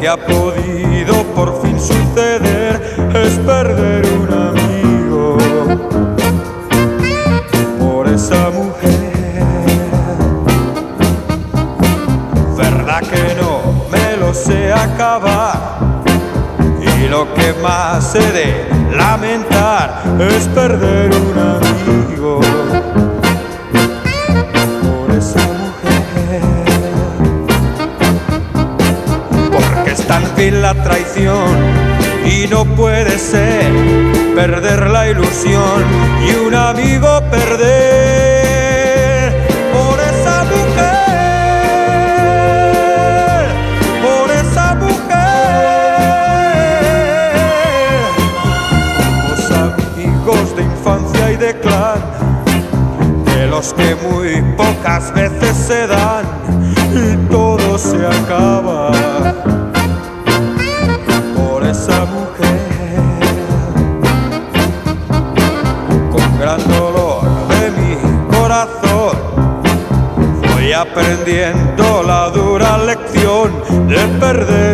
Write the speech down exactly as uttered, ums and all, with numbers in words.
que ha podido por fin suceder es perder un amigo por esa mujer. Verdad que no me lo sé acabar, y lo que más he de lamentar es perder un amigo por esa mujer. Porque es tan vil la traición y no puede ser perder la ilusión y un amigo perder por esa mujer, por esa mujer. Somos amigos de infancia y de clan, de los que muy pocas veces se dan y todo se acaba por esa mujer. Con gran dolor de mi corazón voy aprendiendo la dura lección de perder